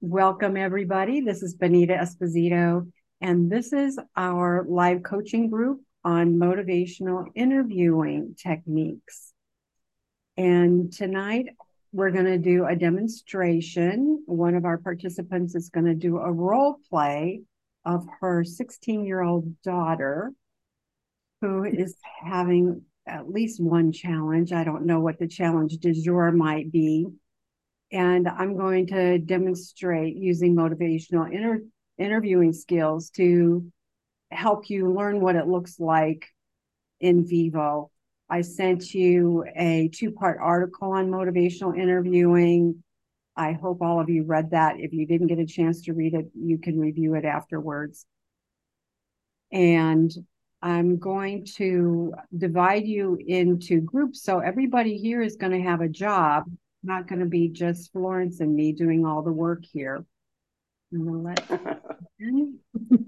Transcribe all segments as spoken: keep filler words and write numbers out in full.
Welcome, everybody. This is Benita Esposito, and this is our live coaching group on motivational interviewing techniques. And tonight, we're going to do a demonstration. One of our participants is going to do a role play of her sixteen-year-old daughter who is having at least one challenge. I don't know what the challenge du jour might be. And I'm going to demonstrate using motivational inter interviewing skills to help you learn what it looks like in vivo. I sent you a two-part article on motivational interviewing. I hope all of you read that. If you didn't get a chance to read it, you can review it afterwards. And I'm going to divide you into groups. So everybody here is going to have a job, not going to be just Florence and me doing all the work here. I'm going to let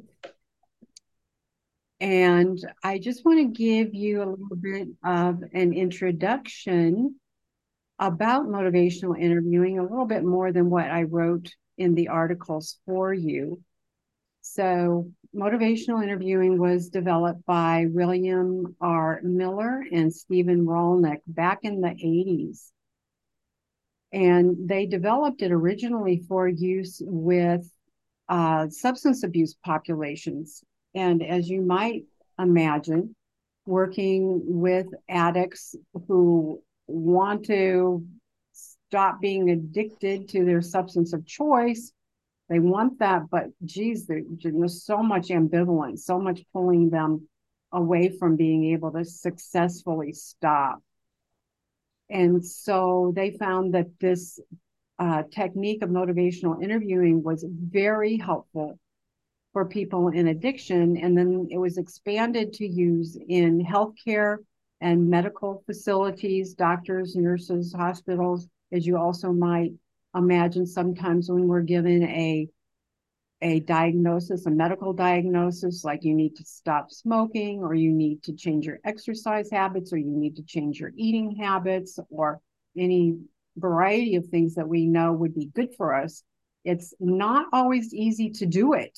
And I just want to give you a little bit of an introduction about motivational interviewing, a little bit more than what I wrote in the articles for you. So motivational interviewing was developed by William R. Miller and Stephen Rollnick back in the eighties. And they developed it originally for use with uh, substance abuse populations. And as you might imagine, working with addicts who want to stop being addicted to their substance of choice, they want that, but geez, there's so much ambivalence, so much pulling them away from being able to successfully stop. And so they found that this uh, technique of motivational interviewing was very helpful for people in addiction. And then it was expanded to use in healthcare and medical facilities, doctors, nurses, hospitals, as you also might imagine sometimes when we're given a, a diagnosis, a medical diagnosis, like you need to stop smoking, or you need to change your exercise habits, or you need to change your eating habits, or any variety of things that we know would be good for us. It's not always easy to do it.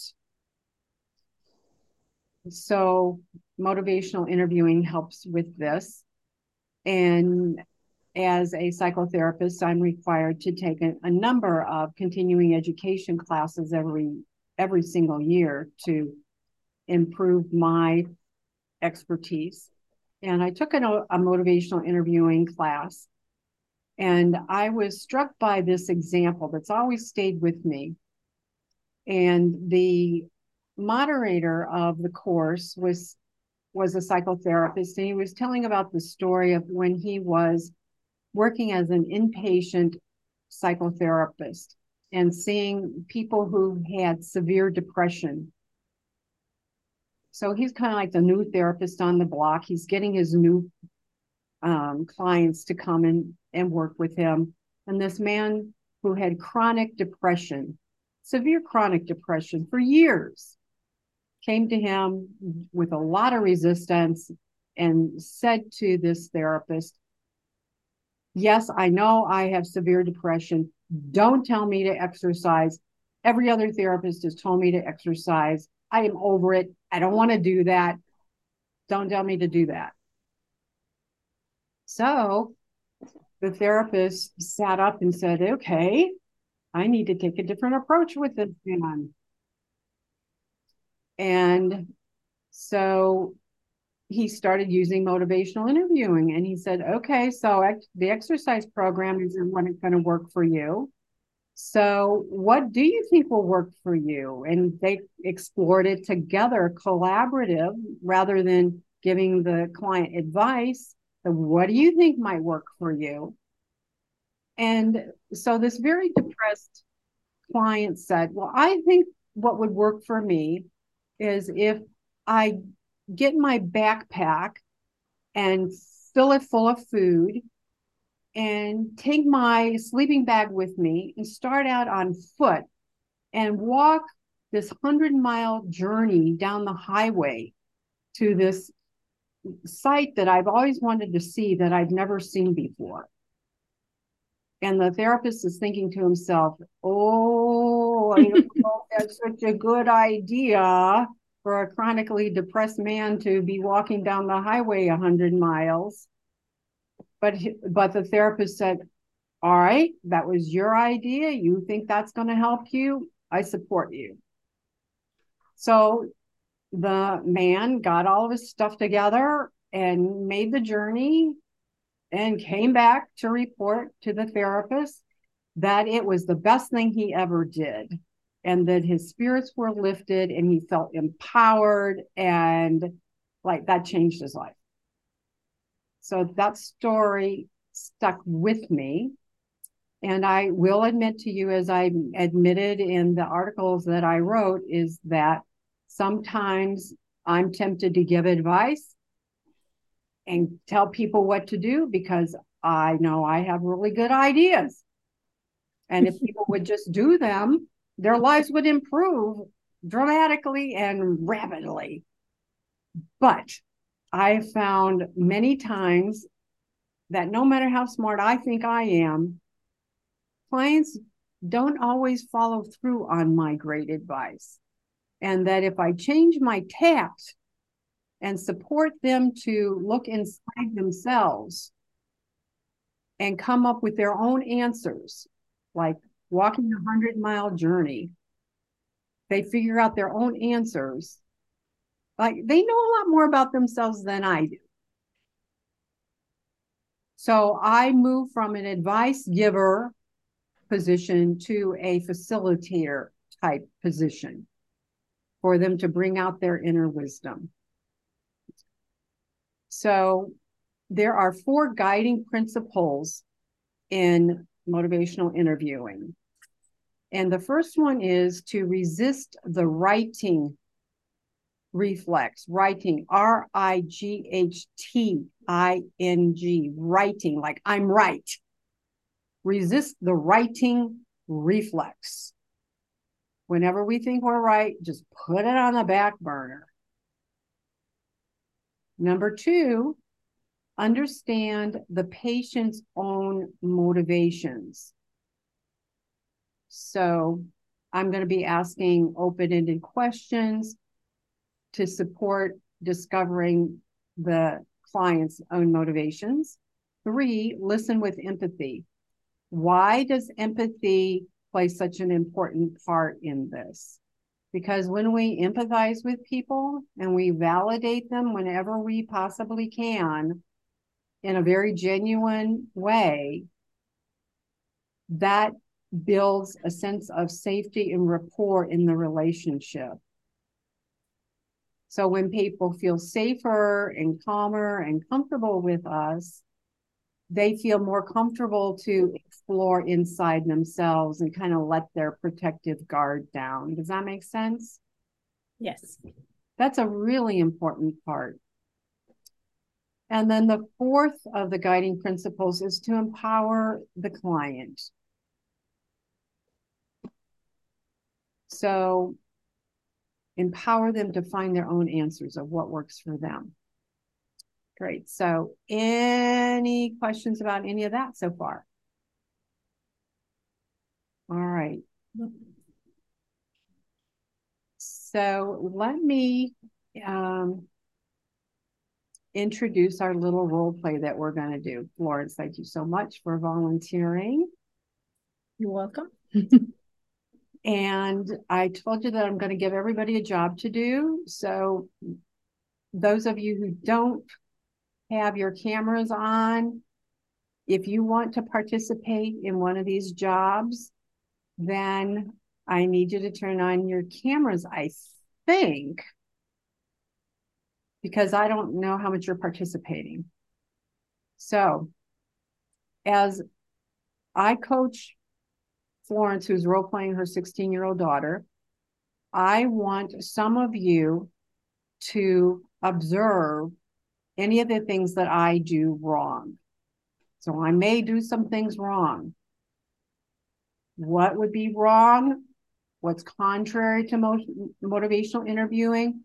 So motivational interviewing helps with this. And as a psychotherapist, I'm required to take a, a number of continuing education classes every every single year to improve my expertise. And I took a, a motivational interviewing class, and I was struck by this example that's always stayed with me. And the moderator of the course was was a psychotherapist, and he was telling about the story of when he was working as an inpatient psychotherapist and seeing people who had severe depression. So he's kind of like the new therapist on the block. He's getting his new um, clients to come in and work with him. And this man who had chronic depression, severe chronic depression for years, came to him with a lot of resistance and said to this therapist, "Yes, I know I have severe depression. Don't tell me to exercise. Every other therapist has told me to exercise. I am over it. I don't want to do that. Don't tell me to do that." So the therapist sat up and said, "Okay, I need to take a different approach with this man." And so he started using motivational interviewing, and he said, "Okay, so ex- the exercise program isn't going to work for you. So what do you think will work for you?" And they explored it together, collaborative, rather than giving the client advice. So what do you think might work for you? And so this very depressed client said, "Well, I think what would work for me is if I get my backpack and fill it full of food and take my sleeping bag with me and start out on foot and walk this hundred mile journey down the highway to this site that I've always wanted to see that I've never seen before." And the therapist is thinking to himself, "Oh I don't know if that's such a good idea for a chronically depressed man to be walking down the highway a hundred miles. But but the therapist said, all right, that was your idea. You think that's going to help you? I support you. So the man got all of his stuff together and made the journey and came back to report to the therapist that it was the best thing he ever did, and that his spirits were lifted and he felt empowered, and like that changed his life. So that story stuck with me. And I will admit to you, as I admitted in the articles that I wrote, is that sometimes I'm tempted to give advice and tell people what to do because I know I have really good ideas. And if people would just do them, their lives would improve dramatically and rapidly. But I found many times that no matter how smart I think I am, clients don't always follow through on my great advice. And that if I change my tact and support them to look inside themselves and come up with their own answers, like walking a hundred mile journey, they figure out their own answers. Like they know a lot more about themselves than I do. So I move from an advice giver position to a facilitator type position for them to bring out their inner wisdom. So there are four guiding principles in motivational interviewing. And the first one is to resist the righting reflex, righting, R I G H T I N G, righting, like I'm right. Resist the righting reflex. Whenever we think we're right, just put it on the back burner. Number two, understand the patient's own motivations. So I'm going to be asking open-ended questions to support discovering the client's own motivations. Three, listen with empathy. Why does empathy play such an important part in this? Because when we empathize with people and we validate them whenever we possibly can in a very genuine way, that builds a sense of safety and rapport in the relationship. So when people feel safer and calmer and comfortable with us, they feel more comfortable to explore inside themselves and kind of let their protective guard down. Does that make sense? Yes. That's a really important part. And then the fourth of the guiding principles is to empower the client. So empower them to find their own answers of what works for them. Great. So any questions about any of that so far? All right. So let me um, introduce our little role play that we're going to do. Florence, thank you so much for volunteering. You're welcome. And I told you that I'm going to give everybody a job to do. So those of you who don't have your cameras on, if you want to participate in one of these jobs, then I need you to turn on your cameras, I think, because I don't know how much you're participating. So as I coach Florence, who's role-playing her sixteen-year-old daughter, I want some of you to observe any of the things that I do wrong. So I may do some things wrong. What would be wrong? What's contrary to motivational interviewing?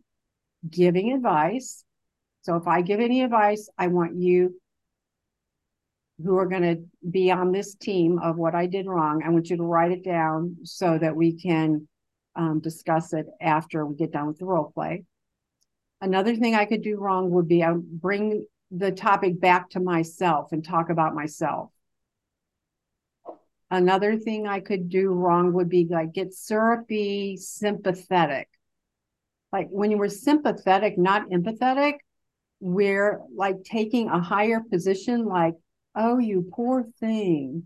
Giving advice. So if I give any advice, I want you who are going to be on this team of what I did wrong, I want you to write it down so that we can um, discuss it after we get done with the role play. Another thing I could do wrong would be I would bring the topic back to myself and talk about myself. Another thing I could do wrong would be like get syrupy, sympathetic. Like when you were sympathetic, not empathetic, we're like taking a higher position, like, oh, you poor thing.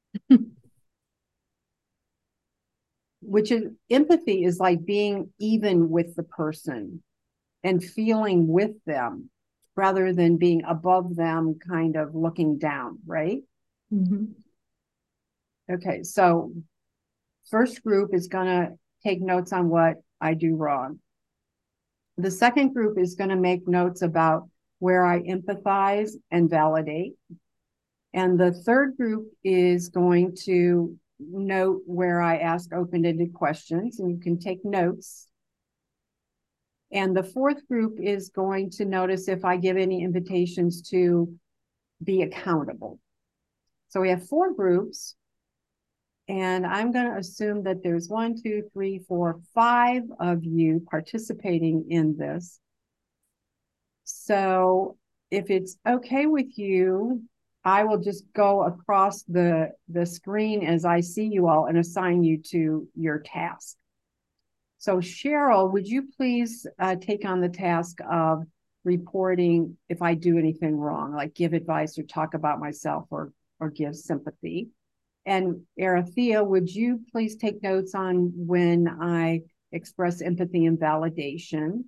Which is empathy is like being even with the person and feeling with them rather than being above them, kind of looking down, right? Mm-hmm. Okay, so first group is going to take notes on what I do wrong. The second group is going to make notes about where I empathize and validate. And the third group is going to note where I ask open-ended questions, and you can take notes. And the fourth group is going to notice if I give any invitations to be accountable. So we have four groups, and I'm going to assume that there's one, two, three, four, five of you participating in this. So if it's okay with you, I will just go across the, the screen as I see you all and assign you to your task. So Cheryl, would you please uh, take on the task of reporting if I do anything wrong, like give advice or talk about myself or, or give sympathy? And Arathea, would you please take notes on when I express empathy and validation?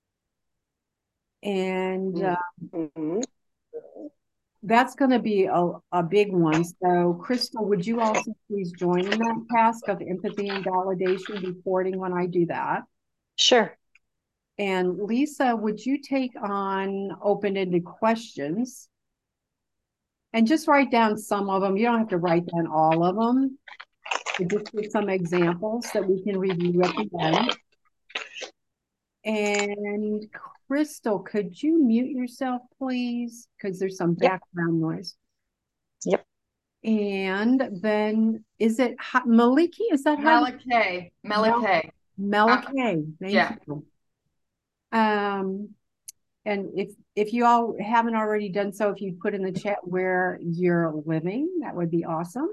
And uh, mm-hmm. That's going to be a, a big one. So Crystal, would you also please join in that task of empathy and validation reporting when I do that? Sure. And Lisa, would you take on open-ended questions? And just write down some of them. You don't have to write down all of them. But just give some examples that we can review at the end. And Crystal, could you mute yourself, please? Because there's some Yep. background noise. Yep. And then is it Maliki? Is that how? Malakay. Malakay. Malakay. Thank yeah. you. Um, and if if you all haven't already done so, if you put in the chat where you're living, that would be awesome.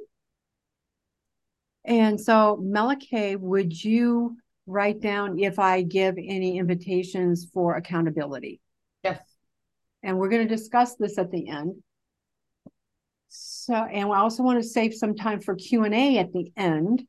And so, Malakay, would you write down if I give any invitations for accountability? Yes. And we're going to discuss this at the end. So, and we also want to save some time for Q and A at the end.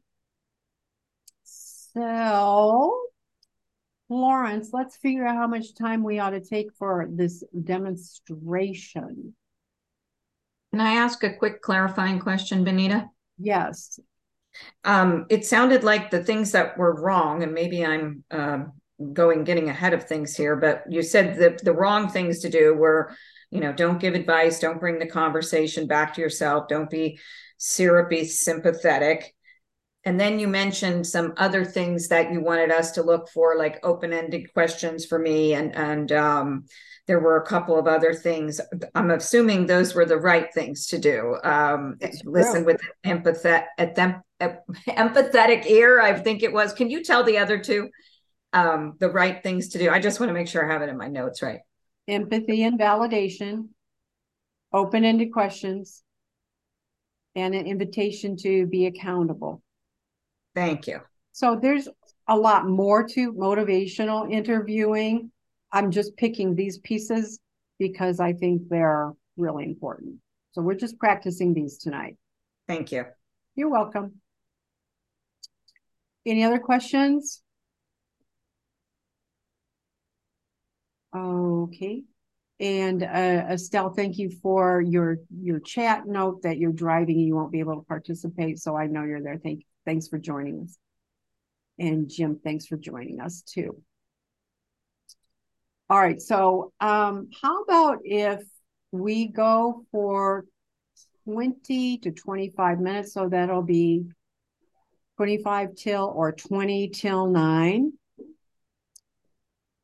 So, Lawrence, let's figure out how much time we ought to take for this demonstration. Can I ask a quick clarifying question, Benita? Yes. Um, it sounded like the things that were wrong, and maybe I'm um, going, getting ahead of things here, but you said that the wrong things to do were, you know, don't give advice, don't bring the conversation back to yourself, don't be syrupy, sympathetic. And then you mentioned some other things that you wanted us to look for, like open-ended questions for me. And, and um, there were a couple of other things. I'm assuming those were the right things to do. Um, listen with empathet at them, empathetic ear, I think it was. Can you tell the other two um, the right things to do? I just want to make sure I have it in my notes right. Empathy and validation, open-ended questions, and an invitation to be accountable. Thank you. So there's a lot more to motivational interviewing. I'm just picking these pieces because I think they're really important. So we're just practicing these tonight. Thank you. You're welcome. Any other questions? Okay. And uh, Estelle, thank you for your your chat note that you're driving and you won't be able to participate. So I know you're there. Thank Thanks for joining us. And Jim, thanks for joining us too. All right, so um, how about if we go for twenty to twenty-five minutes, so that'll be twenty-five till or twenty till nine.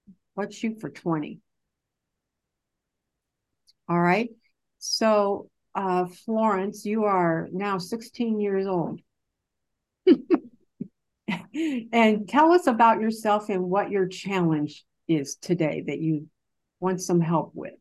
Let's shoot for twenty. All right, so uh, Florence, you are now sixteen years old. And tell us about yourself and what your challenge is today that you want some help with.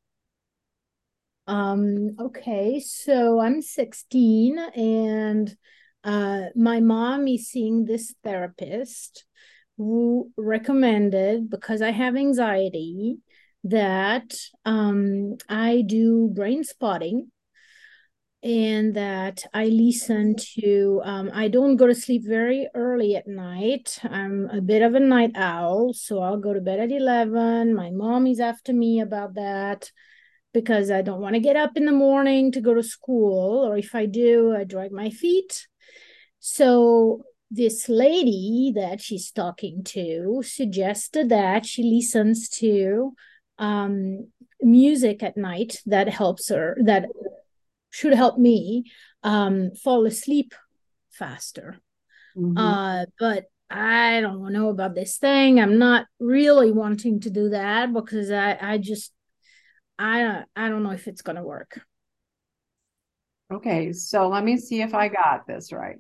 Um, okay, so I'm sixteen and uh my mom is seeing this therapist who recommended, because I have anxiety, that um I do brain spotting, and that I listen to, um, I don't go to sleep very early at night. I'm a bit of a night owl, so I'll go to bed at eleven. My mom is after me about that because I don't want to get up in the morning to go to school, or if I do, I drag my feet. So this lady that she's talking to suggested that she listens to um, music at night that helps her, that should help me um, fall asleep faster. Mhm. Uh, but I don't know about this thing. I'm not really wanting to do that because I, I just, I, I don't know if it's going to work. Okay, so let me see if I got this right.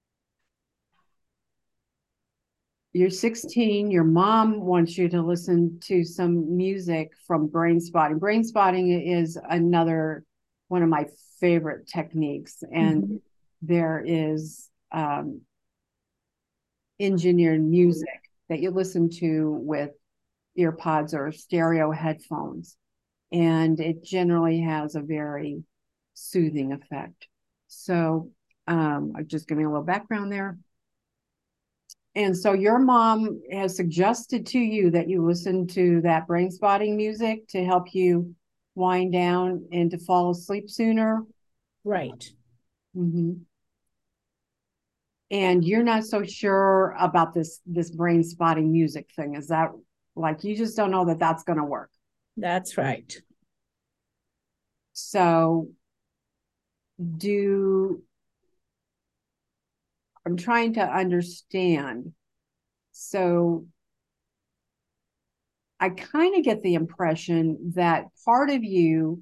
You're sixteen, your mom wants you to listen to some music from brain spotting. Brain spotting is another one of my favorite techniques, and Mhm. there is um, engineered music that you listen to with earpods or stereo headphones, and it generally has a very soothing effect. So, um, just give me a little background there. And so your mom has suggested to you that you listen to that brain spotting music to help you wind down and to fall asleep sooner. Right. Mm-hmm. And you're not so sure about this this brain spotting music thing. Is that like you just don't know that that's going to work? That's right. So do I'm trying to understand. So I kind of get the impression that part of you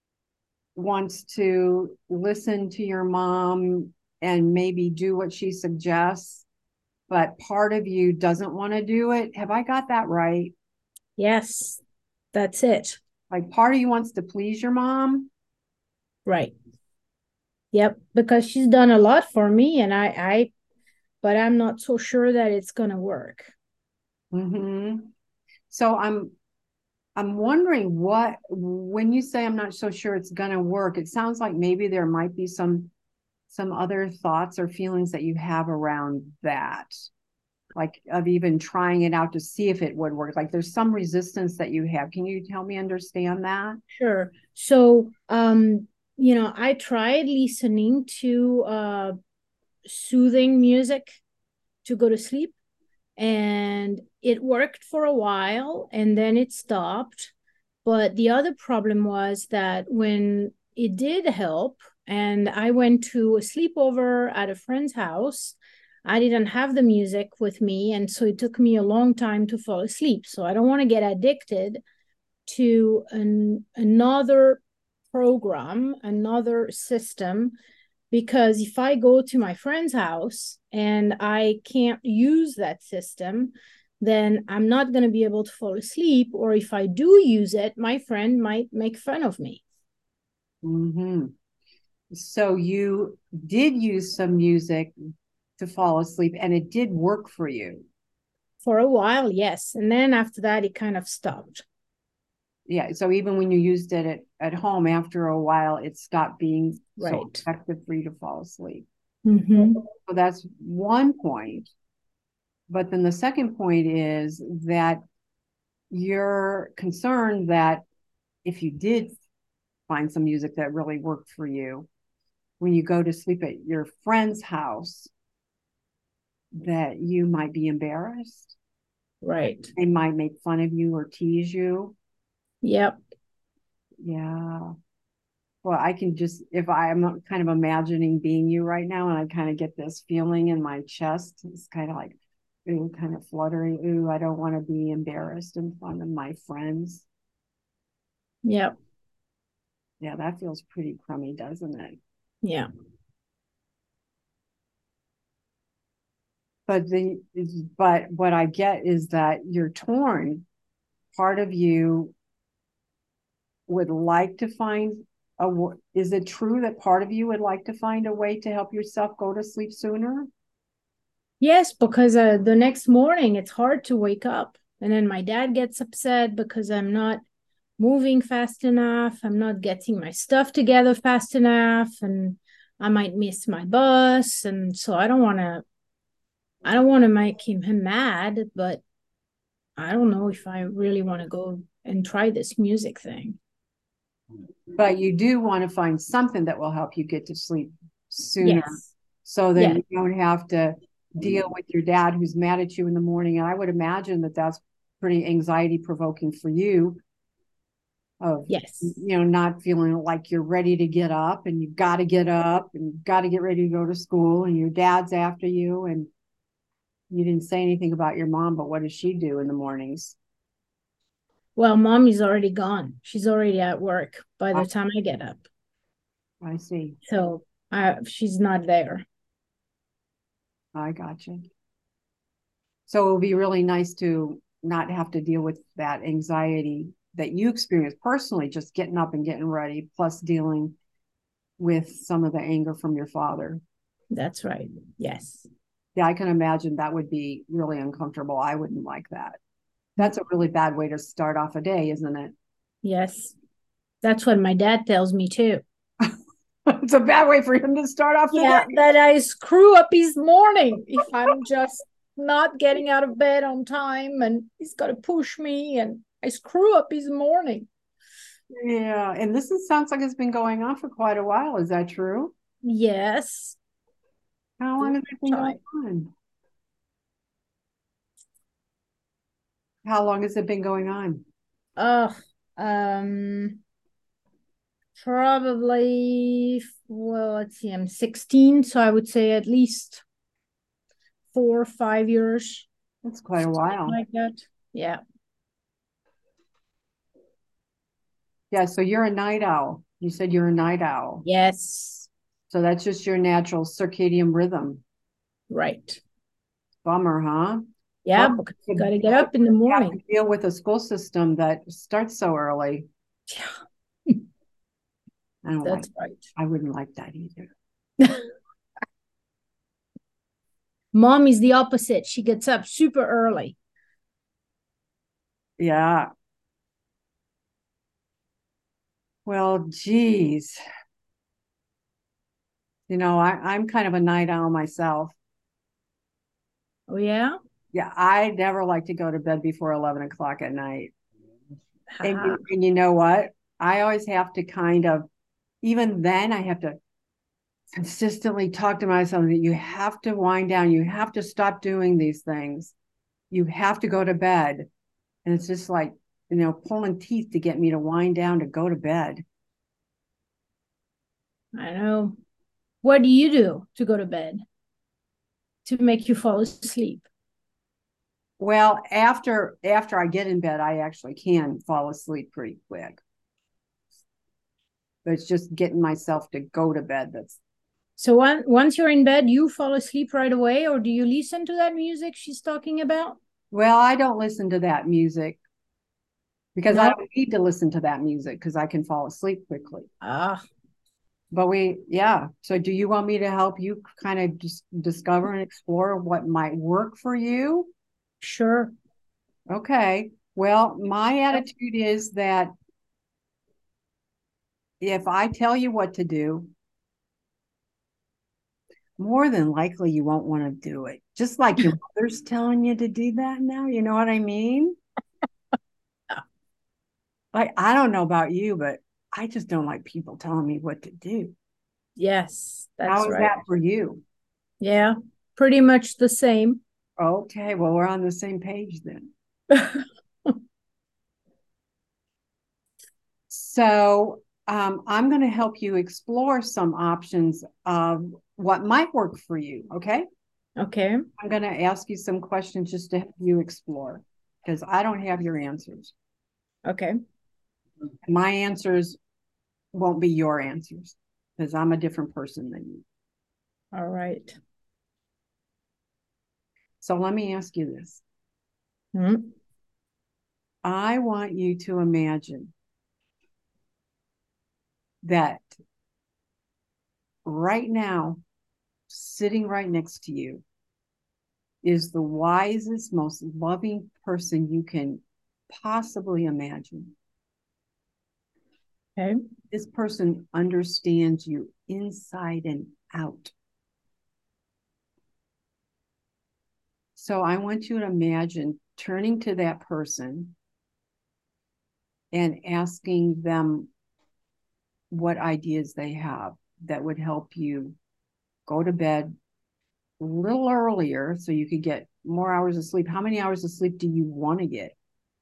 wants to listen to your mom and maybe do what she suggests, but part of you doesn't want to do it. Have I got that right? Yes, that's it. Like part of you wants to please your mom. Right. Yep. Because she's done a lot for me, and I, I, but I'm not so sure that it's going to work. Mm-hmm. So I'm I'm wondering what when you say I'm not so sure it's gonna work, it sounds like maybe there might be some some other thoughts or feelings that you have around that, like of even trying it out to see if it would work. Like there's some resistance that you have. Can you help me understand that? Sure. So, um, you know, I tried listening to uh, soothing music to go to sleep, and it worked for a while and then it stopped. But the other problem was that when it did help and I went to a sleepover at a friend's house, I didn't have the music with me. And so it took me a long time to fall asleep. So I don't want to get addicted to an, another program, another system, because if I go to my friend's house and I can't use that system, then I'm not going to be able to fall asleep. Or if I do use it, my friend might make fun of me. Mm-hmm. So you did use some music to fall asleep and it did work for you. For a while, yes. And then after that, it kind of stopped. Yeah. So even when you used it at, at home, after a while, it stopped being so Right. effective for you to fall asleep. Mm-hmm. So that's one point. But then the second point is that you're concerned that if you did find some music that really worked for you, when you go to sleep at your friend's house, that you might be embarrassed. Right. They might make fun of you or tease you. Yep. Yeah. Well, I can just, if I am kind of imagining being you right now, and I kind of get this feeling in my chest, it's kind of like, ooh, kind of fluttering. Ooh, I don't want to be embarrassed in front of my friends. Yep. Yeah, that feels pretty crummy, doesn't it? Yeah. But the but what I get is that you're torn. Part of you would like to find a is it true that part of you would like to find a way to help yourself go to sleep sooner? Yes, because uh, the next morning it's hard to wake up. And then my dad gets upset because I'm not moving fast enough. I'm not getting my stuff together fast enough. And I might miss my bus. And so I don't want to, I don't want to make him, him mad, but I don't know if I really want to go and try this music thing. But you do want to find something that will help you get to sleep sooner, Yes. so that Yes. you don't have to deal with your dad who's mad at you in the morning. And I would imagine that that's pretty anxiety provoking for you, of, Yes. you know, not feeling like you're ready to get up and you've got to get up and you've got to get ready to go to school and your dad's after you. And you didn't say anything about your mom, but what does she do in the mornings? Well, mommy's already gone. She's already at work by the time I get up. I see. So uh, she's not there. I got you. So it would be really nice to not have to deal with that anxiety that you experience personally, just getting up and getting ready, plus dealing with some of the anger from your father. That's right. Yes. Yeah, I can imagine that would be really uncomfortable. I wouldn't like that. That's a really bad way to start off a day, isn't it? Yes. That's what my dad tells me too. It's a bad way for him to start off the Yeah, day. that I screw up his morning if I'm just not getting out of bed on time and he's got to push me and I screw up his morning. Yeah, and this is, sounds like it's been going on for quite a while. Is that true? Yes. How long has it been going on? How long has it been going on? Oh, um, probably, well, let's see, I'm sixteen, so I would say at least four or five years. That's quite a while. Like that. Yeah. Yeah, so you're a night owl. You said you're a night owl. Yes. So that's just your natural circadian rhythm. Right. Bummer, huh? Yeah, Well, because you got to get up in the morning. Have to deal with a school system that starts so early. Yeah. I don't That's like, right. I wouldn't like that either. Mom is the opposite. She gets up super early. Yeah. Well, geez. You know, I, I'm kind of a night owl myself. Oh, yeah? Yeah, I never like to go to bed before eleven o'clock at night. And Ha. you, and you know what? I always have to kind of, even then, I have to consistently talk to myself that you have to wind down. You have to stop doing these things. You have to go to bed. And it's just like, you know, pulling teeth to get me to wind down to go to bed. I know. What do you do to go to bed to make you fall asleep? Well, after after I get in bed, I actually can fall asleep pretty quick. But it's just getting myself to go to bed that's. So one, once you're in bed, you fall asleep right away, or do you listen to that music she's talking about? Well, I don't listen to that music because No? I don't need to listen to that music because I can fall asleep quickly. Ah, But we, yeah. So do you want me to help you kind of just discover and explore what might work for you? sure. Okay. Well, my attitude is that if I tell you what to do, more than likely you won't want to do it. Just like your mother's telling you to do that now. You know what I mean? Like, I don't know about you, but I just don't like people telling me what to do. Yes, that's How is right. that for you? Yeah, pretty much the same. Okay, well, we're on the same page then. So um, I'm going to help you explore some options of what might work for you. Okay. Okay. I'm going to ask you some questions just to help you explore because I don't have your answers. Okay. My answers won't be your answers because I'm a different person than you. All right. So let me ask you this. Hmm. I want you to imagine that right now, sitting right next to you, is the wisest, most loving person you can possibly imagine. Okay. This person understands you inside and out. So I want you to imagine turning to that person and asking them what ideas they have that would help you go to bed a little earlier so you could get more hours of sleep. How many hours of sleep do you want to get?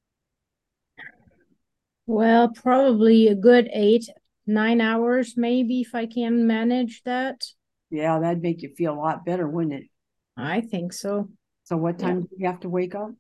Well, probably a good eight, nine hours, maybe, if I can manage that. Yeah, that'd make you feel a lot better, wouldn't it? I think so. So what time Yeah. do you have to wake up?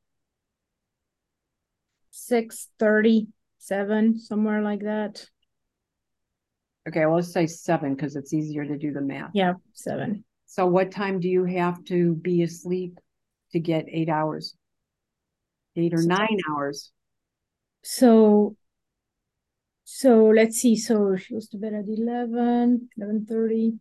six thirty, seven, somewhere like that. Okay, well, let's say seven because it's easier to do the math. Yeah, seven. So what time do you have to be asleep to get eight hours? Eight or So- nine hours? So, so let's see. So she goes to bed at eleven, eleven thirty.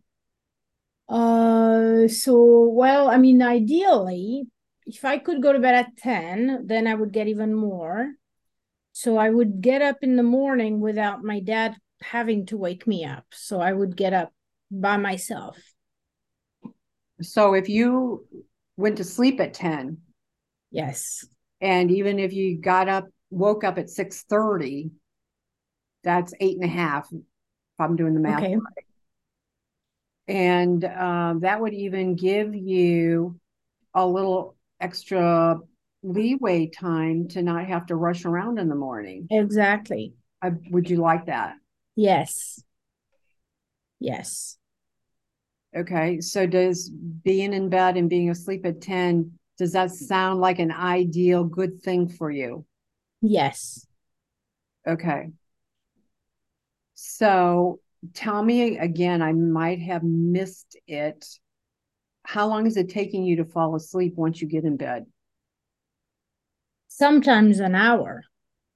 Uh, so, well, I mean, ideally, if I could go to bed at ten, then I would get even more. So I would get up in the morning without my dad having to wake me up. So I would get up by myself. So if you went to sleep at ten, Yes. and even if you got up, woke up at six thirty, that's eight and a half, if I'm doing the math Okay. right. And um, that would even give you a little extra leeway time to not have to rush around in the morning. Exactly. I, would you like that? Yes. Yes. Okay. So does being in bed and being asleep at ten, does that sound like an ideal good thing for you? Yes. Okay. So tell me again, I might have missed it. How long is it taking you to fall asleep once you get in bed? Sometimes an hour.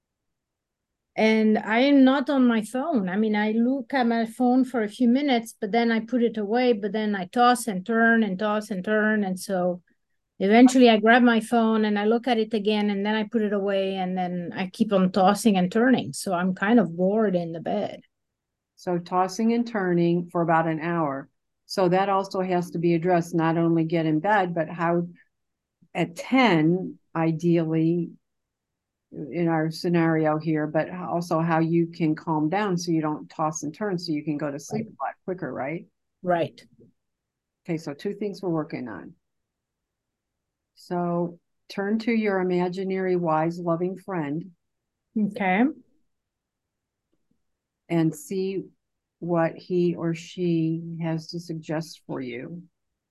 And I am not on my phone. I mean, I look at my phone for a few minutes, but then I put it away, but then I toss and turn and toss and turn. And so eventually I grab my phone and I look at it again, and then I put it away, and then I keep on tossing and turning. So I'm kind of bored in the bed. So tossing and turning for about an hour. So that also has to be addressed, not only get in bed, but how at ten, ideally, in our scenario here, but also how you can calm down so you don't toss and turn so you can go to sleep Right. a lot quicker, right? Right. Okay, so two things we're working on. So turn to your imaginary, wise, loving friend Okay. and see what he or she has to suggest for you.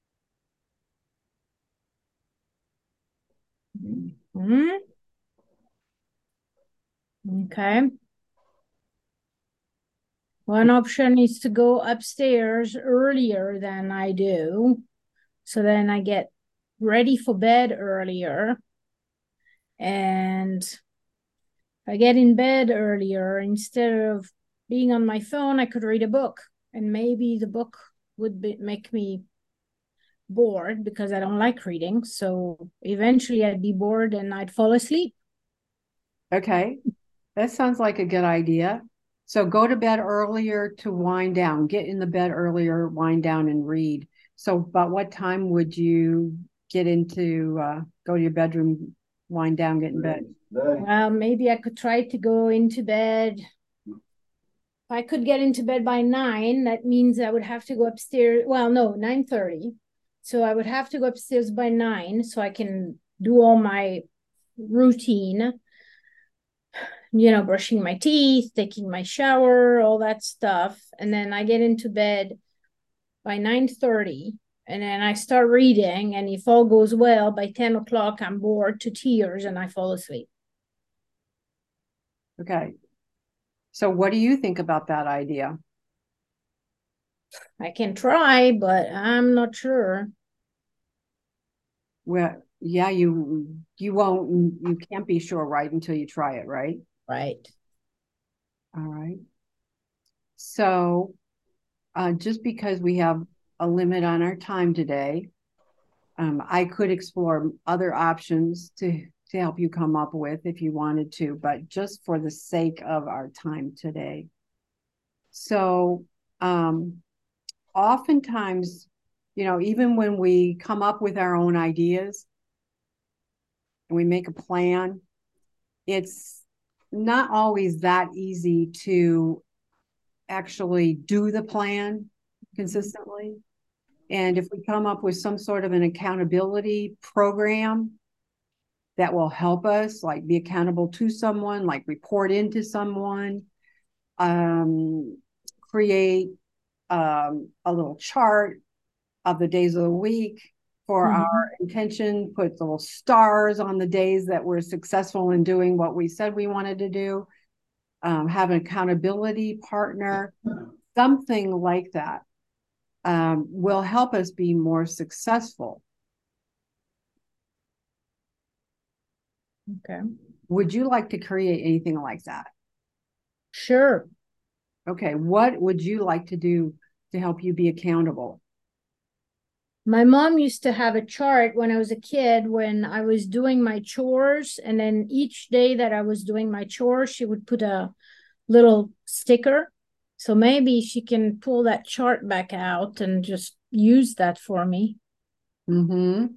Hmm. Okay. One option is to go upstairs earlier than I do. So then I get ready for bed earlier. And I get in bed earlier. Instead of being on my phone, I could read a book. And maybe the book would be, make me bored because I don't like reading. So eventually I'd be bored and I'd fall asleep. Okay, that sounds like a good idea. So go to bed earlier to wind down. Get in the bed earlier, wind down and read. So about what time would you get into, uh, go to your bedroom, wind down, get in bed? Well, maybe I could try to go into bed. If I could get into bed by nine, that means I would have to go upstairs. Well, no, nine thirty. So I would have to go upstairs by nine so I can do all my routine, you know, brushing my teeth, taking my shower, all that stuff. And then I get into bed by nine thirty. And then I start reading. And if all goes well, by ten o'clock, I'm bored to tears and I fall asleep. Okay. So what do you think about that idea? I can try, but I'm not sure. Well, yeah, you you won't you can't be sure, right, until you try it, right? Right. All right. So uh, just because we have a limit on our time today, um, I could explore other options to to help you come up with if you wanted to, but just for the sake of our time today. So um, oftentimes, you know, even when we come up with our own ideas and we make a plan, it's not always that easy to actually do the plan consistently. And if we come up with some sort of an accountability program that will help us, like be accountable to someone, like report into someone, um, create um, a little chart of the days of the week for Mhm. our intention, put little stars on the days that we're successful in doing what we said we wanted to do, um, have an accountability partner, something like that um, will help us be more successful. Okay. Would you like to create anything like that? Sure. Okay, what would you like to do to help you be accountable? My mom used to have a chart when I was a kid when I was doing my chores. And then each day that I was doing my chores, she would put a little sticker. So maybe she can pull that chart back out and just use that for me. Mm-hmm.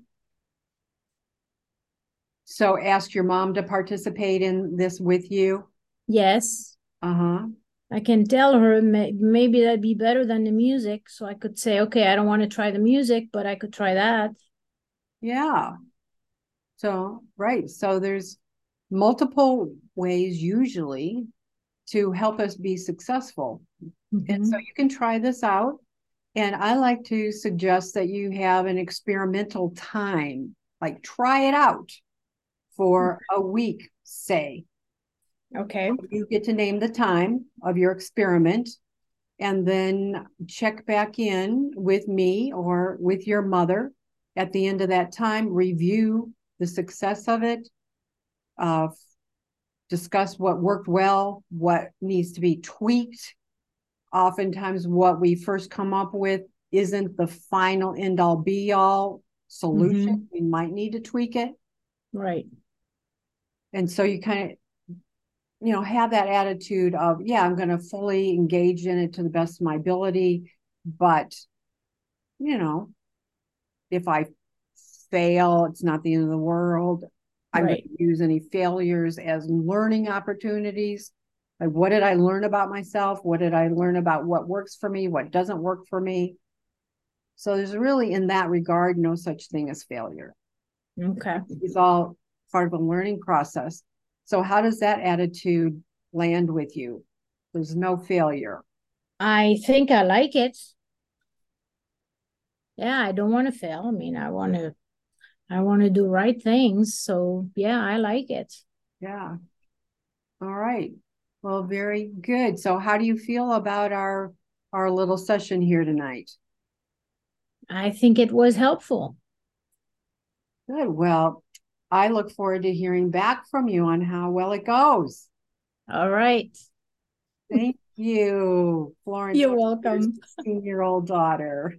So ask your mom to participate in this with you. Yes. Uh-huh. I can tell her may, maybe that'd be better than the music. So I could say, okay, I don't want to try the music, but I could try that. Yeah. So, right. So there's multiple ways usually to help us be successful. Mm-hmm. And so you can try this out. And I like to suggest that you have an experimental time, like try it out for a week, say. Okay. You get to name the time of your experiment and then check back in with me or with your mother at the end of that time, review the success of it, uh, discuss what worked well, what needs to be tweaked. Oftentimes, what we first come up with isn't the final end all be all solution. Mm-hmm. We might need to tweak it. Right. And so you kind of, you know, have that attitude of, yeah, I'm going to fully engage in it to the best of my ability. But, you know, if I fail, it's not the end of the world. I'm right. going to use any failures as learning opportunities. Like, what did I learn about myself? What did I learn about what works for me? What doesn't work for me? So there's really, in that regard, no such thing as failure. Okay. It's all part of a learning process. So how does that attitude land with you? There's no failure. I think I like it. Yeah, I don't want to fail. I mean, I want to, I want to do right things. So yeah, I like it. Yeah. All right. Well, very good. So how do you feel about our, our little session here tonight? I think it was helpful. Good. Well, I look forward to hearing back from you on how well it goes. All right. Thank you, Florence. You're welcome. sixteen-year-old daughter.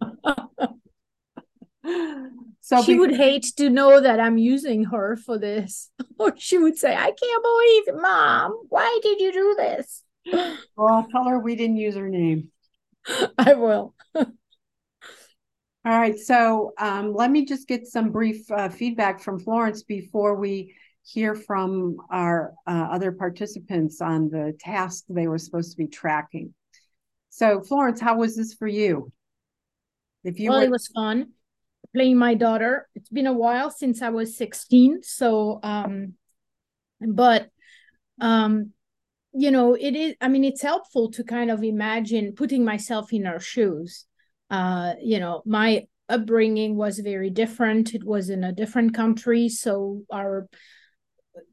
So she would hate to know that I'm using her for this. Or she would say, I can't believe it, Mom. Why did you do this? Well, tell her we didn't use her name. I will. All right. So um, let me just get some brief uh, feedback from Florence before we hear from our uh, other participants on the task they were supposed to be tracking. So Florence, how was this for you? If you well, were- it was fun playing my daughter. It's been a while since I was sixteen. So, um, but, um, you know, it is, I mean, it's helpful to kind of imagine putting myself in her shoes. Uh, you know, my upbringing was very different. It was in a different country. So our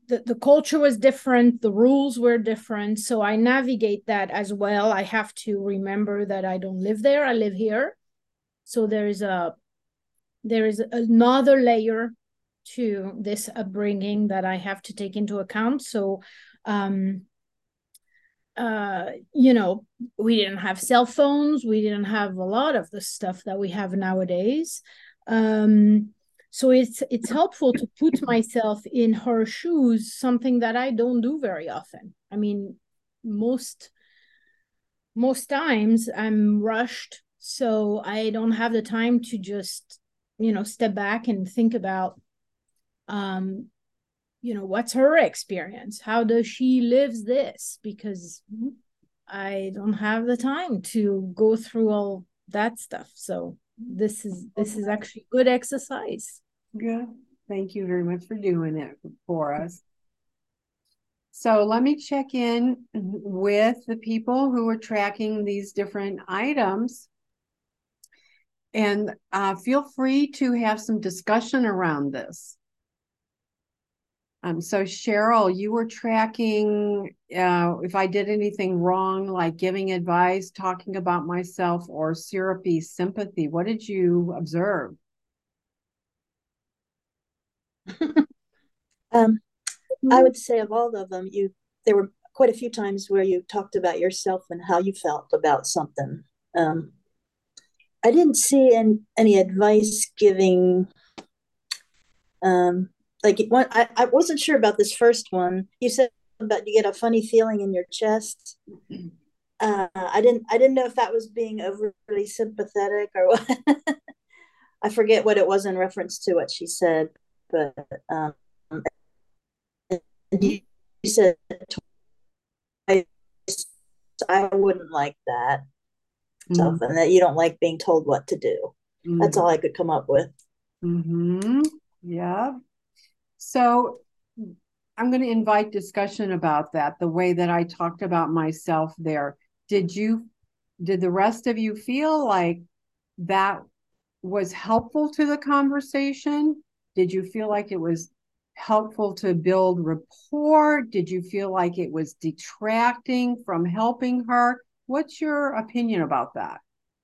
the, the culture was different, the rules were different. So I navigate that as well. I have to remember that I don't live there, I live here. So there is a there is another layer to this upbringing that I have to take into account. So um uh you know, we didn't have cell phones, we didn't have a lot of the stuff that we have nowadays. Um so it's it's helpful to put myself in her shoes, something that I don't do very often. I mean, most most times I'm rushed, so I don't have the time to just, you know, step back and think about um you know, what's her experience, how does she lives this, because I don't have the time to go through all that stuff. So this is this is actually good exercise. Good. Thank you very much for doing it for us. So let me check in with the people who are tracking these different items. And uh, feel free to have some discussion around this. Um, so Cheryl, you were tracking uh, if I did anything wrong, like giving advice, talking about myself, or syrupy sympathy. What did you observe? um, I would say of all of them, you there were quite a few times where you talked about yourself and how you felt about something. Um, I didn't see any, any advice giving. Um, like one, I, I wasn't sure about this first one. You said about you get a funny feeling in your chest. Uh, I didn't I didn't know if that was being overly sympathetic or what. I forget what it was in reference to what she said, but um, you, you said twice, I wouldn't like that stuff, mm-hmm. and that you don't like being told what to do. Mm-hmm. That's all I could come up with. Mm-hmm. Yeah. So I'm going to invite discussion about that, the way that I talked about myself there. Did you, did the rest of you feel like that was helpful to the conversation? Did you feel like it was helpful to build rapport? Did you feel like it was detracting from helping her? What's your opinion about that?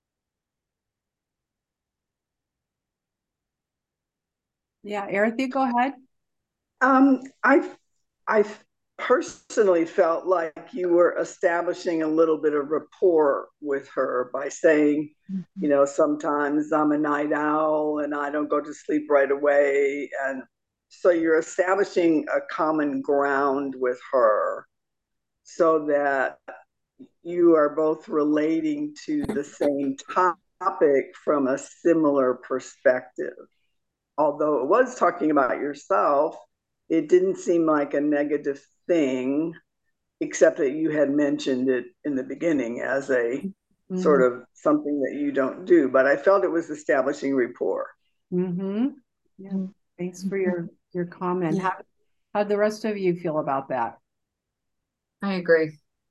Yeah, Erithy, go ahead. Um, I, I personally felt like you were establishing a little bit of rapport with her by saying, mm-hmm. you know, sometimes I'm a night owl and I don't go to sleep right away. And so you're establishing a common ground with her so that you are both relating to the same topic from a similar perspective. Although it was talking about yourself, it didn't seem like a negative thing, except that you had mentioned it in the beginning as a mm-hmm. sort of something that you don't do. But I felt it was establishing rapport. Mm-hmm. Yeah. Thanks for your, your comment. Yeah. How, how'd the rest of you feel about that? I agree.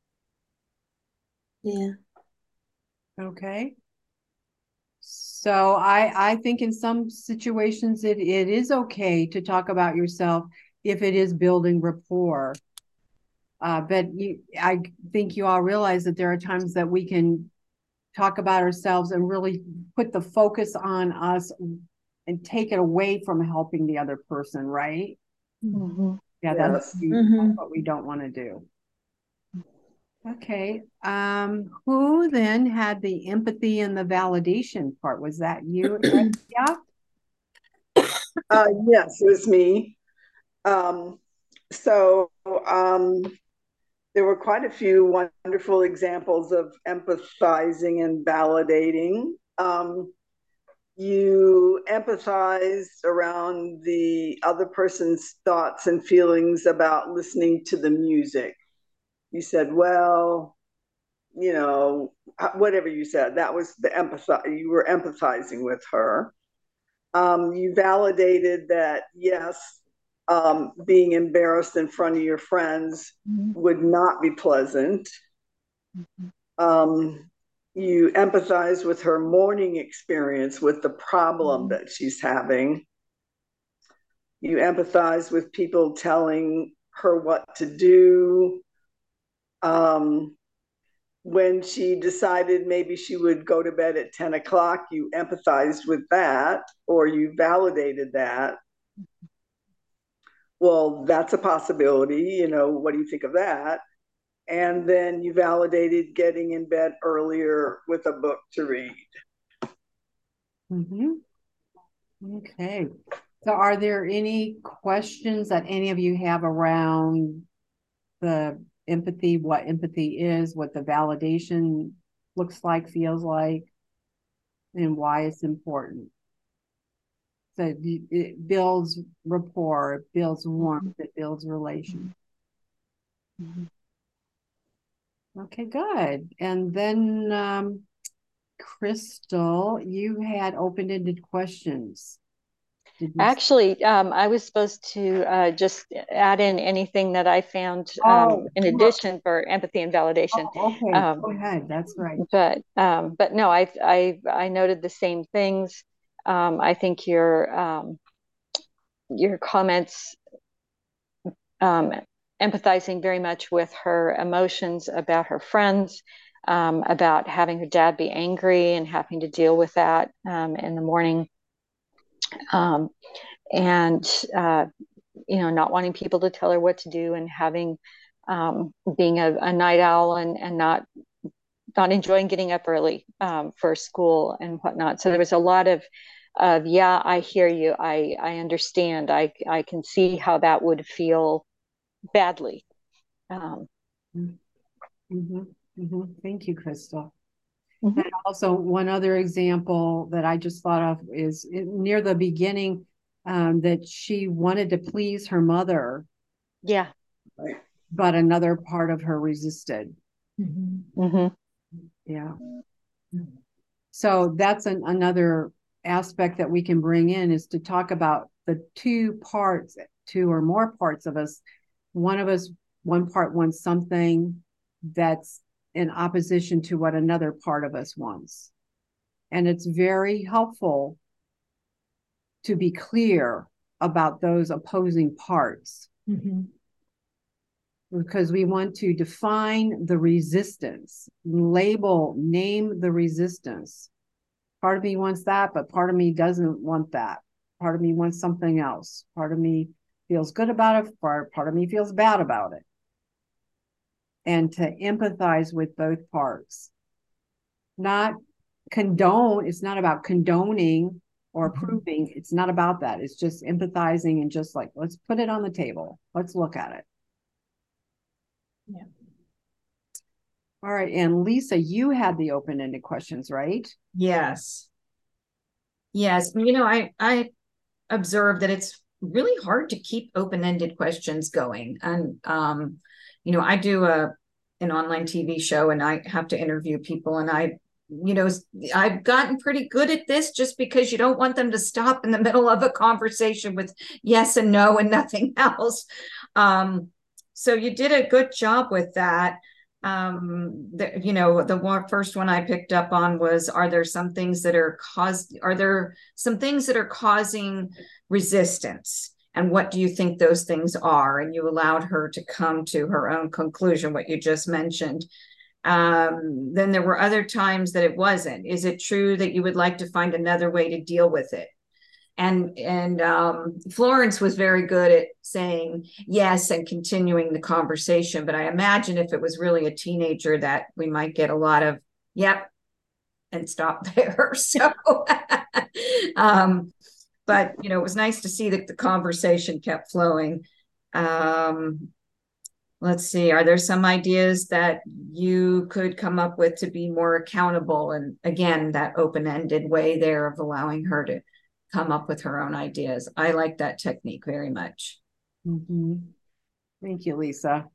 Yeah. Okay. So I, I think in some situations it, it is okay to talk about yourself if it is building rapport. Uh, but you, I think you all realize that there are times that we can talk about ourselves and really put the focus on us and take it away from helping the other person, right? Mm-hmm. Yeah, that's, yes. mm-hmm. that's what we don't want to do. Okay. Um, who then had the empathy and the validation part? Was that you? Yeah. Uh, yes, it was me. Um, so um, there were quite a few wonderful examples of empathizing and validating. Um, you empathized around the other person's thoughts and feelings about listening to the music. You said, well, you know, whatever you said, that was the empathize, you were empathizing with her. Um, you validated that, yes, um, being embarrassed in front of your friends mm-hmm. would not be pleasant. Mm-hmm. Um, you empathize with her mourning experience, with the problem mm-hmm. that she's having. You empathize with people telling her what to do. Um, when she decided maybe she would go to bed at ten o'clock, you empathized with that, or you validated that. Well, that's a possibility. You know, what do you think of that? And then you validated getting in bed earlier with a book to read. Mm-hmm. Okay. So are there any questions that any of you have around the empathy, what empathy is, what the validation looks like, feels like, and why it's important? So it builds rapport, it builds warmth, it builds relation. Mm-hmm. Okay, good. And then um, Crystal, you had open-ended questions. Actually, um, I was supposed to uh, just add in anything that I found um, oh, in addition for empathy and validation. Oh, okay, um, go ahead. That's right. But um, but no, I I I noted the same things. Um, I think your um, your comments, um, empathizing very much with her emotions about her friends, um, about having her dad be angry and having to deal with that um, in the morning. Um, and uh, you know, not wanting people to tell her what to do, and having um, being a, a night owl, and and not not enjoying getting up early um, for school and whatnot. So there was a lot of of yeah, I hear you, I I understand, I I can see how that would feel badly. Um, mm-hmm, mm-hmm. Thank you, Crystal. Mm-hmm. And also one other example that I just thought of is near the beginning, um, that she wanted to please her mother. Yeah. But another part of her resisted. Mm-hmm. Mm-hmm. Yeah. So that's an, another aspect that we can bring in, is to talk about the two parts, two or more parts of us. One of us, one part wants something that's in opposition to what another part of us wants. And it's very helpful to be clear about those opposing parts. Mm-hmm. Because we want to define the resistance, label, name the resistance. Part of me wants that, but part of me doesn't want that. Part of me wants something else. Part of me feels good about it, part, part of me feels bad about it. And to empathize with both parts. Not condone, it's not about condoning or approving. It's not about that. It's just empathizing and just like, let's put it on the table. Let's look at it. Yeah. All right. And Lisa, you had the open-ended questions, right? Yes. Yes. You know, I, I observed that it's really hard to keep open-ended questions going. And, um, you know, I do a, an online T V show, and I have to interview people, and I, you know, I've gotten pretty good at this, just because you don't want them to stop in the middle of a conversation with yes and no and nothing else. Um, so you did a good job with that. Um, the, you know, the one, first one I picked up on was, are there some things that are caused, are there some things that are causing resistance? And what do you think those things are? And you allowed her to come to her own conclusion, what you just mentioned. Um, then there were other times that it wasn't. Is it true that you would like to find another way to deal with it? And and um, Florence was very good at saying yes and continuing the conversation. But I imagine if it was really a teenager, that we might get a lot of yep and stop there. So, um, but you know, it was nice to see that the conversation kept flowing. Um, let's see, are there some ideas that you could come up with to be more accountable? And again, that open-ended way there of allowing her to come up with her own ideas. I like that technique very much. Mm-hmm. Thank you, Lisa.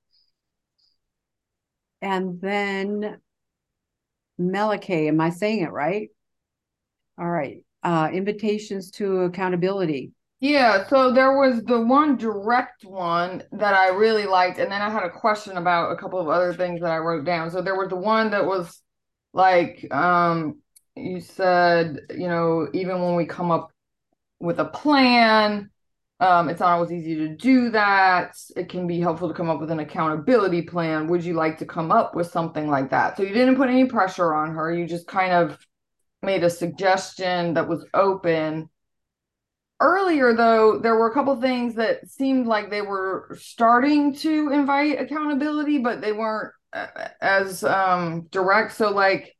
And then Melike, am I saying it right? All right. Uh, invitations to accountability. Yeah, so there was the one direct one that I really liked, and then I had a question about a couple of other things that I wrote down. So there was the one that was like, um, you said, you know, even when we come up with a plan, Um, it's not always easy to do that. It can be helpful to come up with an accountability plan. Would you like to come up with something like that? So you didn't put any pressure on her. You just kind of made a suggestion that was open. Earlier, though, there were a couple things that seemed like they were starting to invite accountability, but they weren't as um, direct. So, like,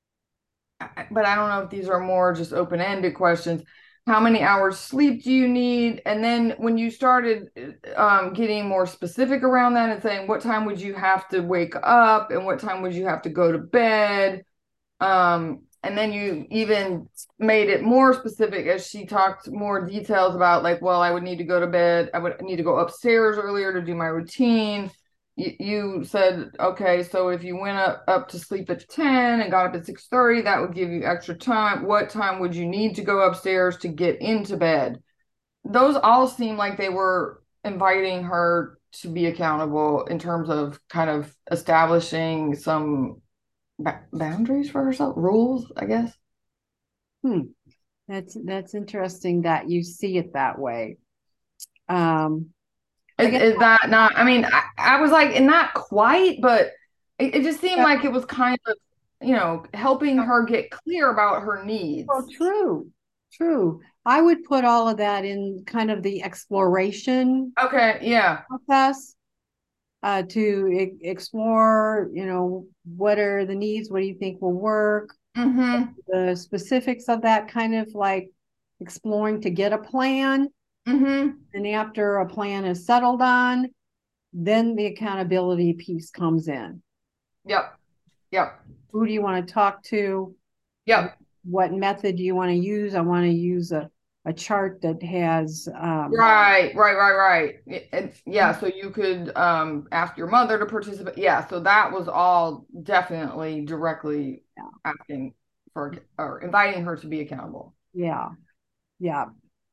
but I don't know if these are more just open-ended questions. How many hours sleep do you need? And then when you started um, getting more specific around that and saying, what time would you have to wake up and what time would you have to go to bed? Um, and then you even made it more specific as she talked more details about, like, well, I would need to go to bed. I would need to go upstairs earlier to do my routine. You, you said, okay, so if you went up, up to sleep at ten and got up at six thirty, that would give you extra time. What time would you need to go upstairs to get into bed? Those all seem like they were inviting her to be accountable in terms of kind of establishing some ba- boundaries for herself, rules, I guess. Hmm. That's that's interesting that you see it that way. Um, I Is, guess is that not? I mean, I, I was like, not quite, but it, it just seemed like it was kind of, you know, helping her get clear about her needs. well, true, true. I would put all of that in kind of the exploration Okay, yeah. process, uh, to e- explore, you know, what are the needs? What do you think will work? Mm-hmm. The specifics of that, kind of like exploring to get a plan. Mm-hmm. And after a plan is settled on, then the accountability piece comes in. Yep. Yep. Who do you want to talk to? Yep. What method do you want to use? I want to use a, a chart that has um, Right, right, right, right. It, it- yeah, so you could um ask your mother to participate. Yeah, so that was all definitely directly Yeah. asking for or inviting her to be accountable. yeah, yeah.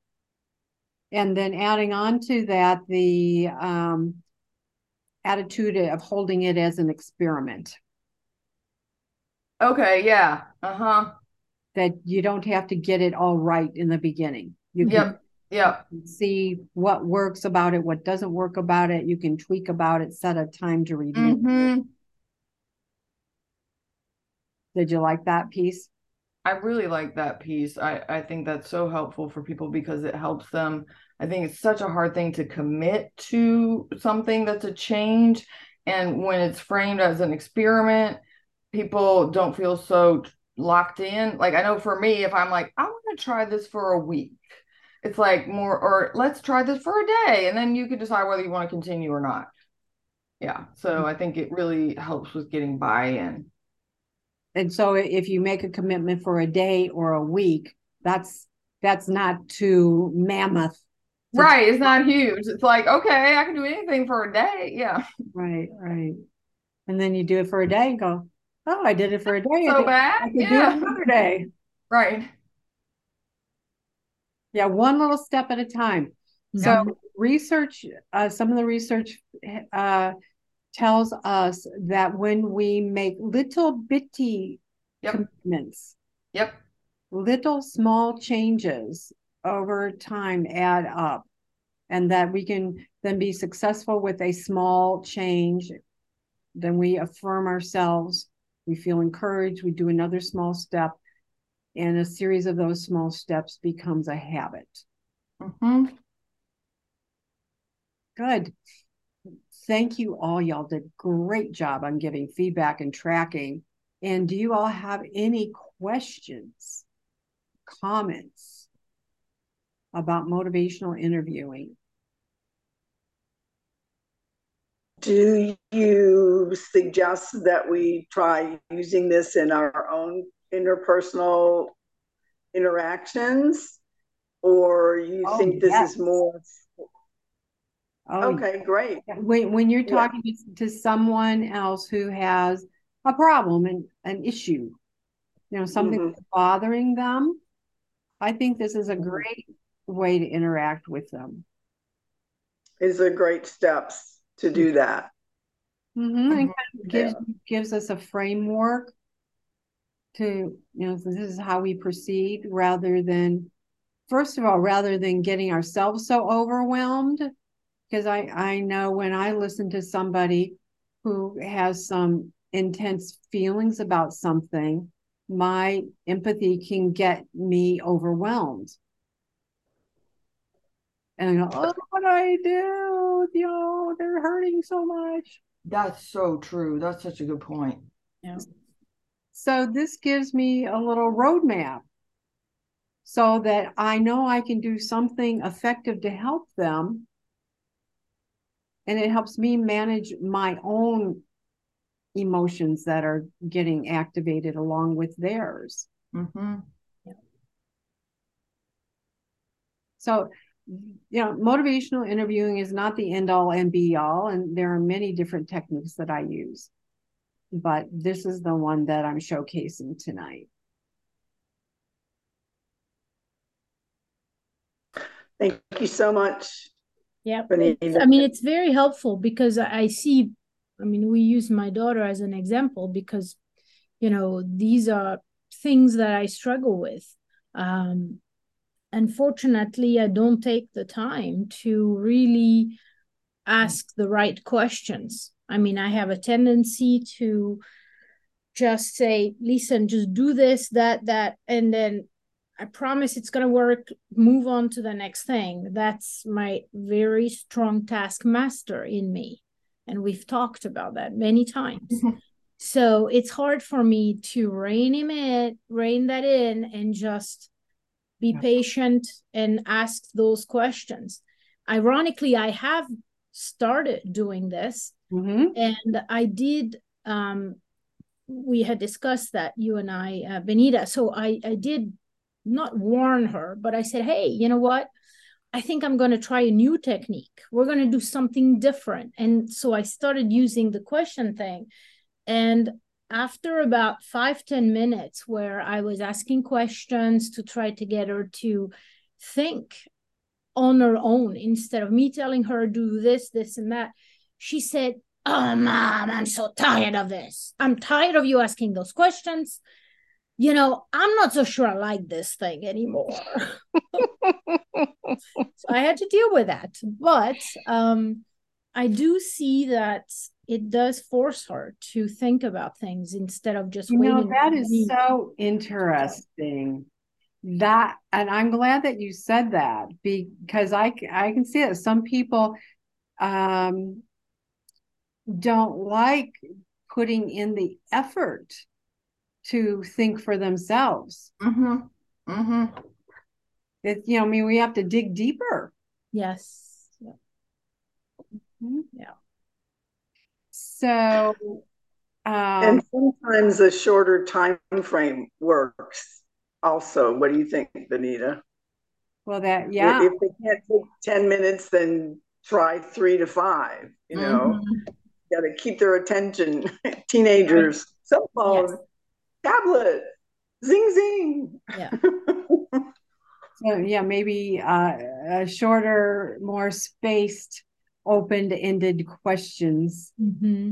And then adding on to that, the um, attitude of holding it as an experiment, Okay, yeah. Uh-huh. that you don't have to get it all right in the beginning. You can Yep. Yep. see what works about it, what doesn't work about it. You can tweak about it, set a time to review. Mm-hmm. Did you like that piece? I really like that piece. I, I think that's so helpful for people because it helps them. I think it's such a hard thing to commit to something that's a change. And when it's framed as an experiment, people don't feel so locked in. Like, I know for me, if I'm like, I want to try this for a week, it's like more, or let's try this for a day. And then you can decide whether you want to continue or not. Yeah. So I think it really helps with getting buy-in. And so if you make a commitment for a day or a week, that's that's not too mammoth. to- Right. It's not huge. It's like, okay, I can do anything for a day. Yeah. Right, right. And then you do it for a day and go, oh, I did it for a day. I So think bad. I could do Yeah. it another day. Right. Yeah, one little step at a time. So Yeah. research, uh, some of the research uh, tells us that when we make little bitty Yep. commitments, Yep. little small changes over time add up, and that we can then be successful with a small change. Then we affirm ourselves, we feel encouraged, we do another small step, and a series of those small steps becomes a habit. Mm-hmm. Good. Thank you all. Y'all did a great job on giving feedback and tracking. And do you all have any questions, comments about motivational interviewing? Do you suggest that we try using this in our own interpersonal interactions? Or you Oh, think this yes. is more? Oh, Okay, great. when, when you're Yeah. talking to, to someone else who has a problem and an issue, you know, something Mhm. that's bothering them, I think this is a Mhm. great way to interact with them. These are great steps to do that. Mm-hmm. And Mhm. kind of gives Yeah. gives us a framework to, you know, so this is how we proceed rather than first of all, rather than getting ourselves so overwhelmed, because I, I know when I listen to somebody who has some intense feelings about something, my empathy can get me overwhelmed. And I go, oh, what do I do? You know, they're hurting so much. That's so true. That's such a good point. Yeah. So this gives me a little roadmap so that I know I can do something effective to help them. And it helps me manage my own emotions that are getting activated along with theirs. Mm-hmm. So, you know, motivational interviewing is not the end all and be all. And there are many different techniques that I use. But this is the one that I'm showcasing tonight. Thank you so much. Yeah. I mean, it's very helpful because I see, I mean, we use my daughter as an example because, you know, these are things that I struggle with. Um, unfortunately, I don't take the time to really ask the right questions. I mean, I have a tendency to just say, listen, just do this, that, that, and then I promise it's going to work, move on to the next thing. That's my very strong taskmaster in me. And we've talked about that many times. Mm-hmm. So it's hard for me to rein him in, rein that in and just be yeah. patient and ask those questions. Ironically, I have started doing this. Mm-hmm. And I did, um, we had discussed that, you and I, uh, Benita. So I, I did not warn her, but I said, hey, you know what? I think I'm going to try a new technique. We're going to do something different. And so I started using the question thing. And after about five, ten minutes where I was asking questions to try to get her to think on her own, instead of me telling her, do this, this, and that, she said, oh, Mom, I'm so tired of this. I'm tired of you asking those questions. You know, I'm not so sure I like this thing anymore. So I had to deal with that. But um, I do see that it does force her to think about things instead of just you waiting. know, that is me. So interesting. That, and I'm glad that you said that because I, I can see that some people um, don't like putting in the effort to think for themselves. Mm-hmm. Mm-hmm. It, you know, I mean, we have to dig deeper. Yes. Yeah. Mm-hmm. Yeah. So, um, and sometimes a shorter time frame works. Also, what do you think, Benita? Well, that yeah. If they can't take ten minutes, then try three to five. You know, mm-hmm. got to keep their attention. Teenagers, right. Cell phone. Yes. Tablet, zing zing. Yeah. So yeah, maybe uh, a shorter, more spaced, open-ended questions. Mm-hmm.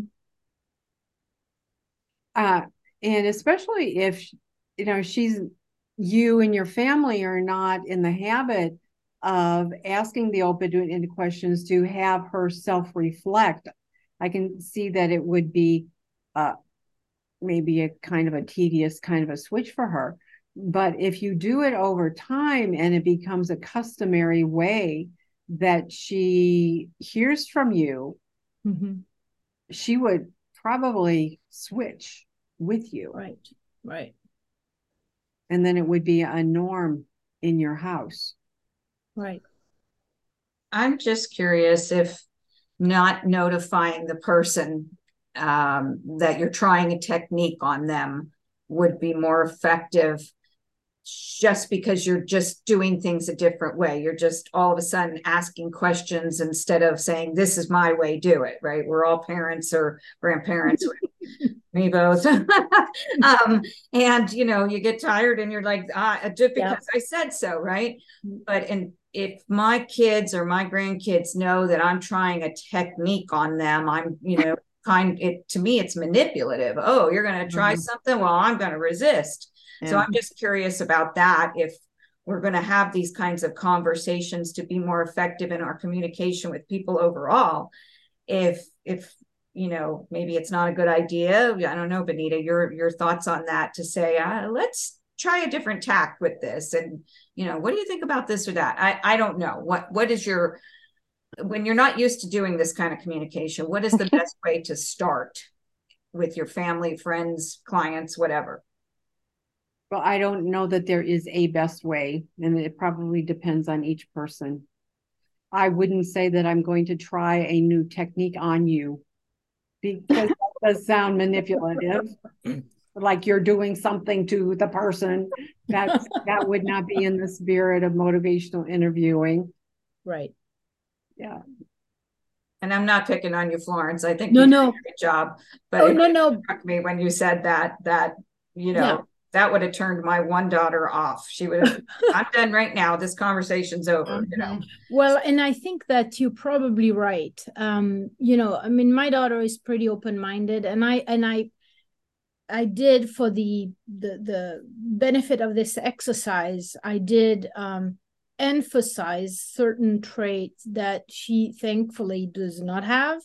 Uh, and especially if you know she's you and your family are not in the habit of asking the open-ended questions, to have her self-reflect. I can see that it would be. Uh, maybe a kind of a tedious kind of a switch for her. But if you do it over time and it becomes a customary way that she hears from you, mm-hmm. she would probably switch with you. Right, right. And then it would be a norm in your house. Right. I'm just curious if not notifying the person Um, that you're trying a technique on them would be more effective, just because you're just doing things a different way. You're just all of a sudden asking questions instead of saying, this is my way, do it, right? We're all parents or grandparents, me both. um, and, you know, you get tired and you're like, ah, just because yeah. I said so, right? But in, if my kids or my grandkids know that I'm trying a technique on them, I'm, you know, kind it to me it's manipulative. Oh, you're going to try mm-hmm. something, well, I'm going to resist. Yeah. So I'm just curious about that, if we're going to have these kinds of conversations to be more effective in our communication with people overall, if if you know, maybe it's not a good idea. I don't know, Benita, your your thoughts on that, to say, uh, let's try a different tack with this. And, you know, what do you think about this or that? I, I don't know. What what is your, when you're not used to doing this kind of communication, what is the best way to start with your family, friends, clients, whatever? Well, I don't know that there is a best way, and it probably depends on each person. I wouldn't say that I'm going to try a new technique on you, because that does sound manipulative, like you're doing something to the person. That's, that would not be in the spirit of motivational interviewing. Right. Yeah. And I'm not picking on you, Florence. I think No, you did no. a great job. But Oh, it no, no. struck me when you said that, that, you know, Yeah. that would have turned my one daughter off. She would have, I'm done right now. This conversation's over, mm-hmm. you know. Well, and I think that you're probably right. Um, you know, I mean, my daughter is pretty open-minded, and I and I I did, for the the the benefit of this exercise, I did um emphasize certain traits that she thankfully does not have.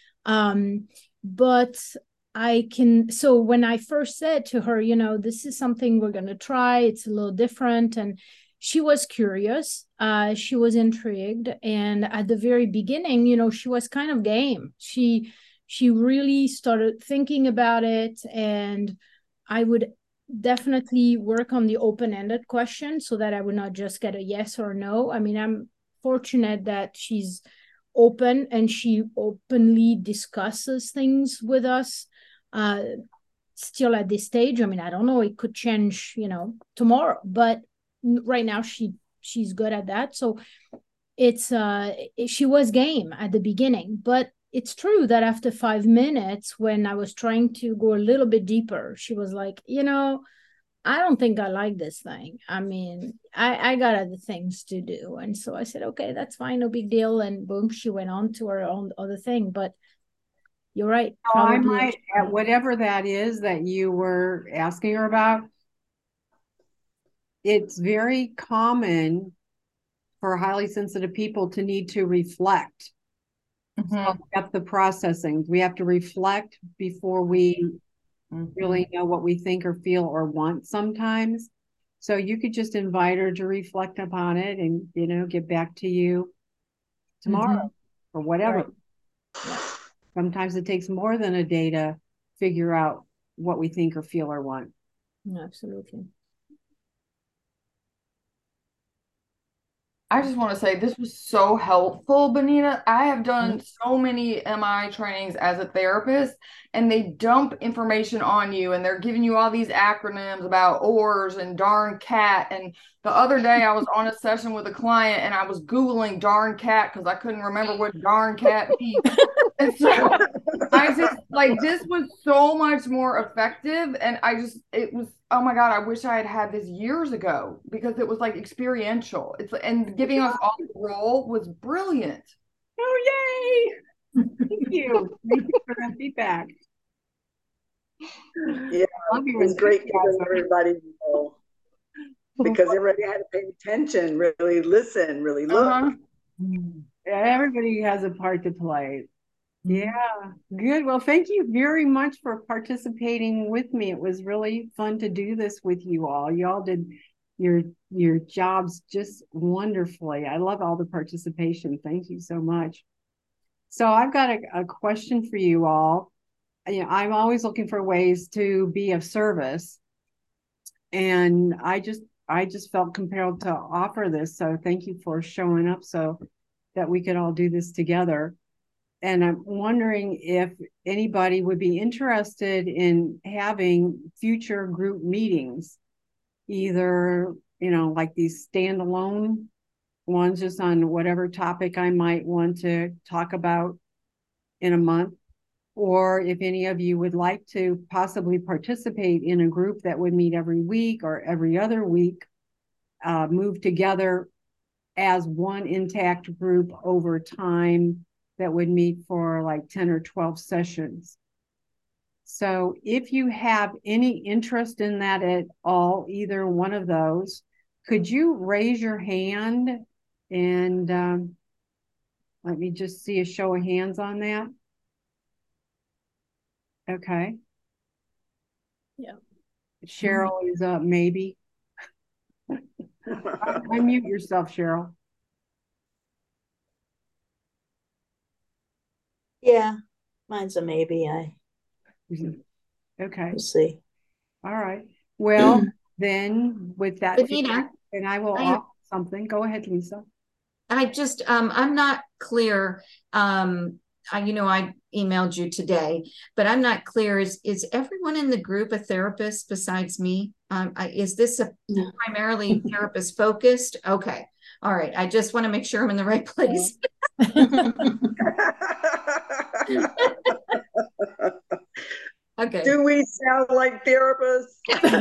Um, but I can, so when I first said to her, you know, this is something we're going to try, it's a little different. And she was curious, uh, she was intrigued. And at the very beginning, you know, she was kind of game. She, she really started thinking about it. And I would definitely work on the open-ended question so that I would not just get a yes or no. I mean, I'm fortunate that she's open and she openly discusses things with us. Uh, still at this stage, I mean, I don't know, it could change, you know, tomorrow, but right now she she's good at that. So it's uh it, she was game at the beginning, but it's true that after five minutes, when I was trying to go a little bit deeper, she was like, you know, I don't think I like this thing. I mean, I, I got other things to do. And so I said, okay, that's fine, no big deal. And boom, she went on to her own other thing. But you're right. Oh, I might, whatever that is that you were asking her about, it's very common for highly sensitive people to need to reflect. Mm-hmm. So that's the processing. We have to reflect before we mm-hmm. really know what we think or feel or want sometimes. So you could just invite her to reflect upon it and, you know, get back to you tomorrow mm-hmm. or whatever. Right. Yeah. Sometimes it takes more than a day to figure out what we think or feel or want. Absolutely. I just want to say this was so helpful, Benita. I have done so many M I trainings as a therapist, and they dump information on you, and they're giving you all these acronyms about O R S and darn cat. And the other day I was on a session with a client, and I was Googling darn cat because I couldn't remember what darn cat means. And so I just, like, this was so much more effective. And I just, it was, oh my God, I wish I had had this years ago, because it was like experiential. It's and giving us all the role was brilliant. Oh, yay. Thank you. Thank you for that feedback. Yeah, it was great to let everybody know, because everybody had to pay attention, really listen, really look. Uh-huh. Everybody has a part to play. Yeah, good. Well, thank you very much for participating with me. It was really fun to do this with you all. You all did your your jobs just wonderfully. I love all the participation. Thank you so much. So I've got a, a question for you all. You know, I'm always looking for ways to be of service, and I just I just felt compelled to offer this. So thank you for showing up so that we could all do this together. And I'm wondering if anybody would be interested in having future group meetings, either, you know, like these standalone ones just on whatever topic I might want to talk about in a month, or if any of you would like to possibly participate in a group that would meet every week or every other week, uh, move together as one intact group over time that would meet for like ten or twelve sessions. So if you have any interest in that at all, either one of those, could you raise your hand and um, let me just see a show of hands on that? Okay. Yeah. Cheryl is up, maybe. Unmute yourself, Cheryl. Yeah, mine's a maybe. I Okay. We'll see. All right. Well, then with that, Benita, and I will I- offer something. Go ahead, Lisa. I just, um, I'm not clear. Um, I, you know, I emailed you today, but I'm not clear. Is is everyone in the group a therapist besides me? Um, I, is this a No. primarily therapist focused? Okay. All right. I just want to make sure I'm in the right place. Okay. Do we sound like therapists?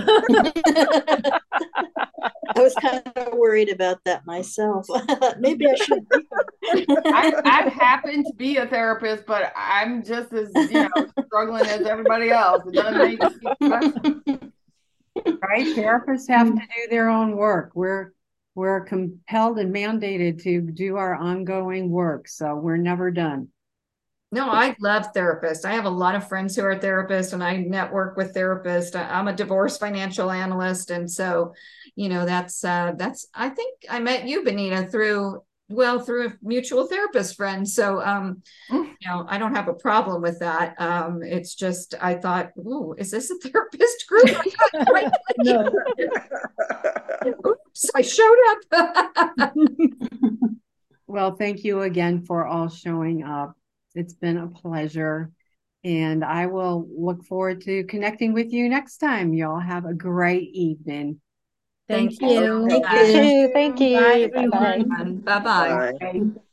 I was kind of worried about that myself. I thought maybe I should. I, I happen to be a therapist, but I'm just as, you know, struggling as everybody else. It doesn't make me special. Right? Therapists have to do their own work. We're we're compelled and mandated to do our ongoing work, so we're never done. No, I love therapists. I have a lot of friends who are therapists and I network with therapists. I- I'm a divorce financial analyst. And so, you know, that's, uh, that's, I think I met you, Benita, through, well, through a mutual therapist friend. So, um, you know, I don't have a problem with that. Um, it's just, I thought, ooh, is this a therapist group? No. Oops, I showed up. Well, thank you again for all showing up. It's been a pleasure. And I will look forward to connecting with you next time. Y'all have a great evening. Thank Thank you. you. Thank You you. too. Thank you. Bye, Bye-bye. everyone. Bye-bye. Bye. Okay.